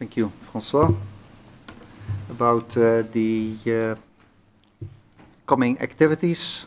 Thank you, François. About the coming activities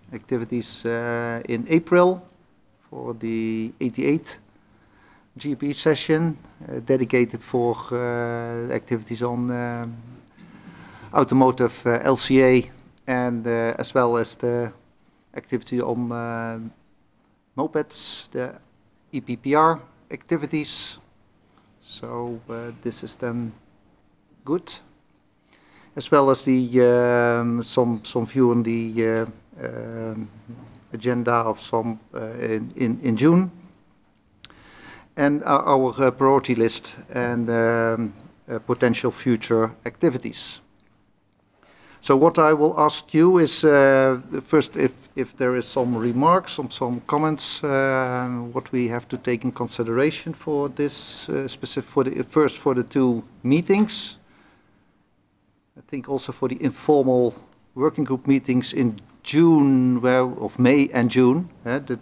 in April for the 88th GP session, dedicated for activities on automotive LCA and as well as the activity on mopeds, the EPPR activities. So this is then good, as well as the some view on the agenda of some in June, and our priority list and potential future activities. So what I will ask you is first if there is some remarks, some comments, what we have to take in consideration for this specific for the two meetings. I think also for the informal working group meetings in June, of May and June, the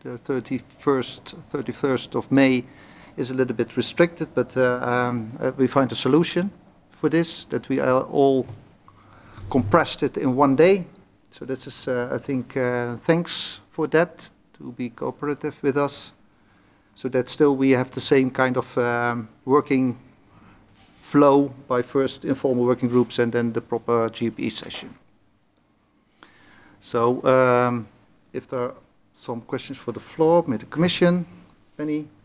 31st of May is a little bit restricted, but we find a solution for this, that we are all compressed it in one day. So this is, I think, thanks for that, to be cooperative with us, so that still we have the same kind of working flow by first informal working groups and then the proper GP session. So if there are some questions for the floor, may the Commission, Penny?